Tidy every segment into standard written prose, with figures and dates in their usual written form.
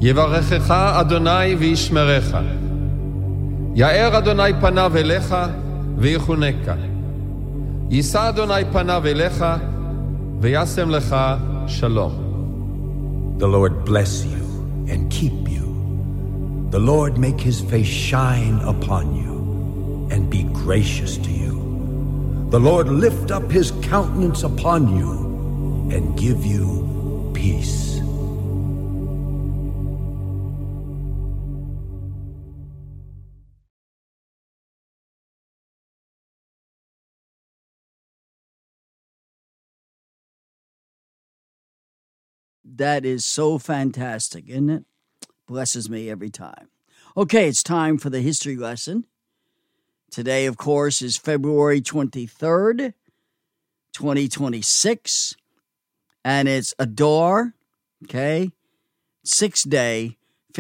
יברכך אדוני וישמרך. יאר אדוני פניו אליך ויחונקה. יישא אדוני פניו אליך וישם לך שלום. The Lord bless you and keep you. The Lord make his face shine upon you and be gracious to you. The Lord lift up his countenance upon you and give you peace. That is so fantastic, isn't it? Blesses me every time. Okay, it's time for the history lesson. Today, of course, is February 23rd, 2026, and it's Adar, okay? 6th day,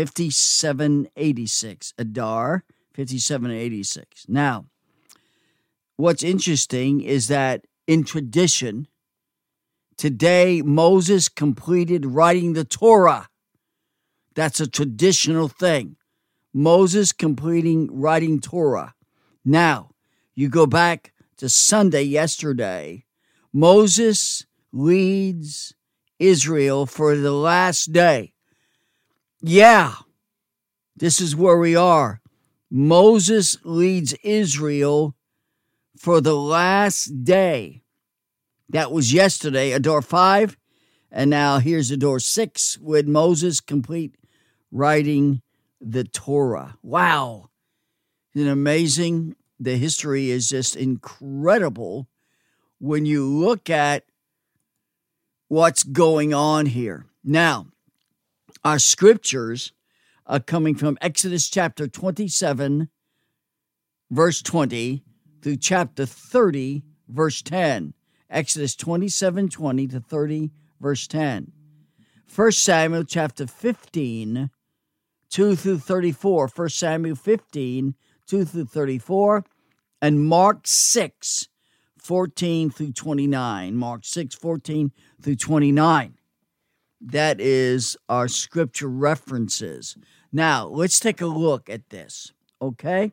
5786. Adar, 5786. Now, what's interesting is that in tradition, today, Moses completed writing the Torah. That's a traditional thing. Moses completing writing Torah. Now, you go back to Sunday, yesterday. Moses leads Israel for the last day. Yeah, this is where we are. Moses leads Israel for the last day. That was yesterday, Adar 5, and now here's Adar 6 with Moses complete writing the Torah. Wow. Isn't it amazing? The history is just incredible when you look at what's going on here. Now, our scriptures are coming from Exodus chapter 27, verse 20, through chapter 30, verse 10. Exodus 27:20 to 30, verse 10. 1 Samuel chapter 15, 2 through 34. 1 Samuel 15, 2 through 34. And Mark 6, 14 through 29. Mark 6, 14 through 29. That is our scripture references. Now, let's take a look at this, okay?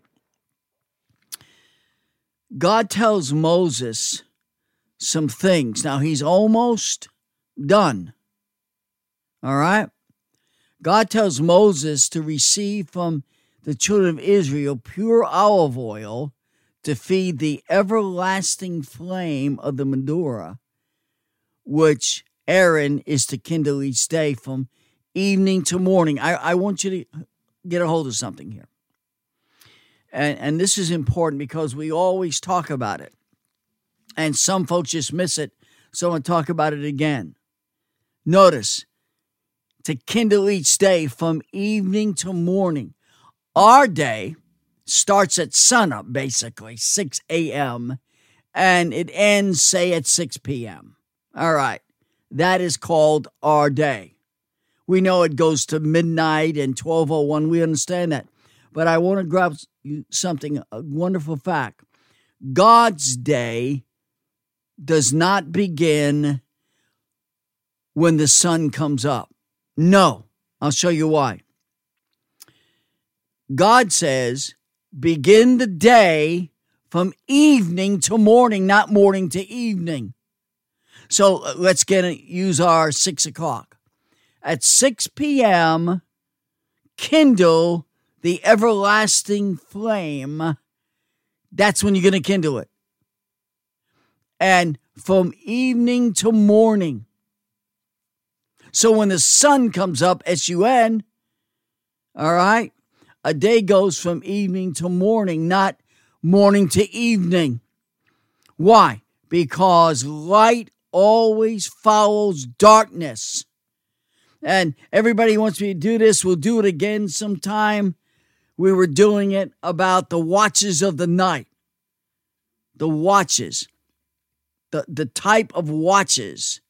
God tells Moses some things. Now, he's almost done. All right? God tells Moses to receive from the children of Israel pure olive oil to feed the everlasting flame of the menorah, which Aaron is to kindle each day from evening to morning. I want you to get a hold of something here. And this is important because we always talk about it. And some folks just miss it, so I'm going to talk about it again. Notice, to kindle each day from evening to morning. Our day starts at sunup, basically, 6 a.m., and it ends, say, at 6 p.m. All right, that is called our day. We know it goes to midnight and 12:01. We understand that. But I want to grab something, a wonderful fact. God's day does not begin when the sun comes up. No, I'll show you why. God says, begin the day from evening to morning, not morning to evening. So let's use our 6 o'clock. At 6 p.m., kindle the everlasting flame. That's when you're going to kindle it. And from evening to morning. So when the sun comes up, S-U-N, all right, a day goes from evening to morning, not morning to evening. Why? Because light always follows darkness. And everybody wants me to do this. We'll do it again sometime. We were doing it about the watches of the night. The watches. The type of watches.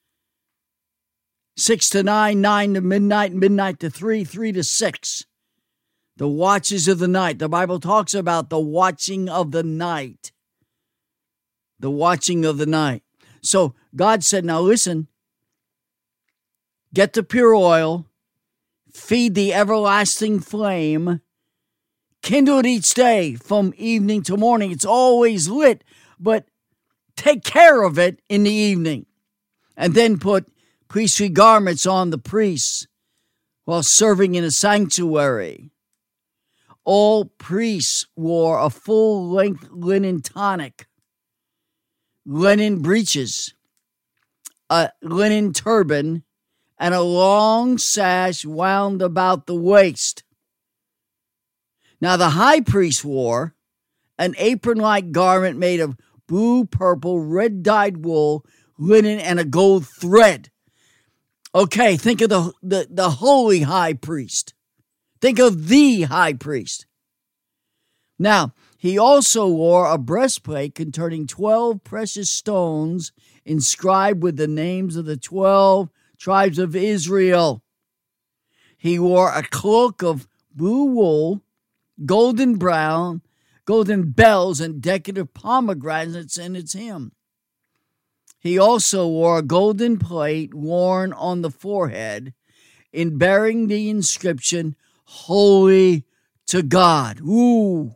6 to 9, 9 to midnight, midnight to 3, 3 to 6. The watches of the night. The Bible talks about the watching of the night. The watching of the night. So God said, now listen, get the pure oil, feed the everlasting flame, kindled each day from evening to morning. It's always lit, but take care of it in the evening. And then put priestly garments on the priests while serving in a sanctuary. All priests wore a full-length linen tunic, linen breeches, a linen turban, and a long sash wound about the waist. Now the high priest wore an apron-like garment made of blue, purple, red-dyed wool, linen, and a gold thread. Okay, think of the holy high priest. Think of the high priest. Now, he also wore a breastplate containing 12 precious stones inscribed with the names of the 12 tribes of Israel. He wore a cloak of blue wool, golden brown, golden bells, and decorative pomegranates in its hem. He also wore a golden plate worn on the forehead in bearing the inscription, Holy to God. Ooh.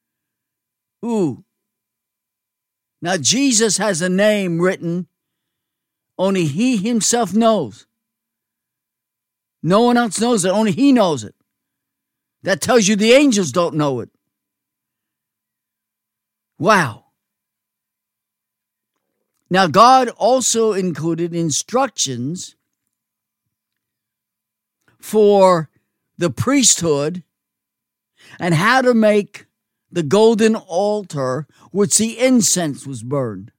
Now, Jesus has a name written, only he himself knows. No one else knows it, only he knows it. That tells you the angels don't know it. Wow. Now, God also included instructions for the priesthood and how to make the golden altar which the incense was burned.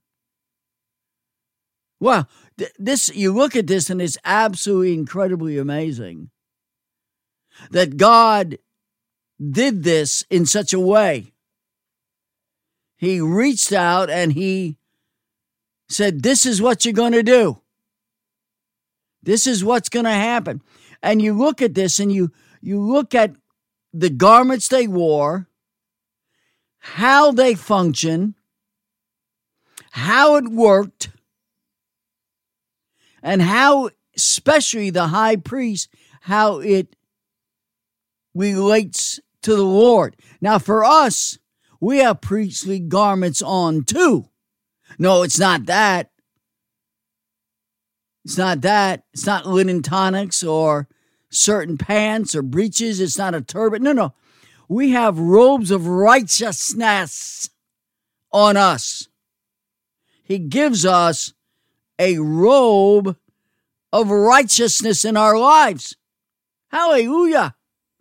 Wow, you look at this and it's absolutely incredibly amazing that God did this in such a way. He reached out and he said, this is what you're going to do. This is what's going to happen. And you look at this and you look at the garments they wore, how they function, how it worked, and how, especially the high priest, how it relates to the Lord. Now, for us, we have priestly garments on too. No, it's not that. It's not that. It's not linen tunics or certain pants or breeches. It's not a turban. No. We have robes of righteousness on us. He gives us a robe of righteousness in our lives. Hallelujah.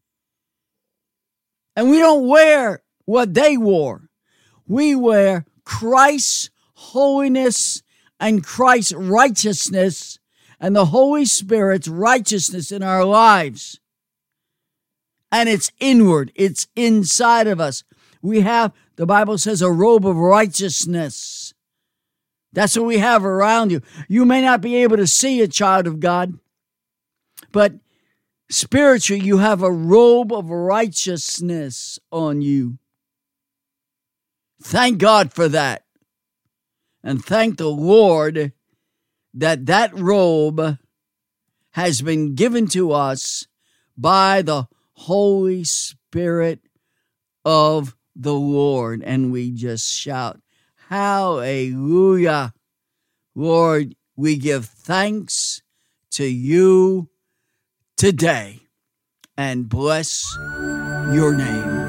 And we don't wear what they wore. We wear Christ's holiness and Christ's righteousness and the Holy Spirit's righteousness in our lives. And it's inward. It's inside of us. We have, the Bible says, a robe of righteousness. That's what we have around you. You may not be able to see a child of God, but spiritually, you have a robe of righteousness on you. Thank God for that. And thank the Lord that that robe has been given to us by the Holy Spirit of the Lord. And we just shout, hallelujah. Lord, we give thanks to you today and bless your name.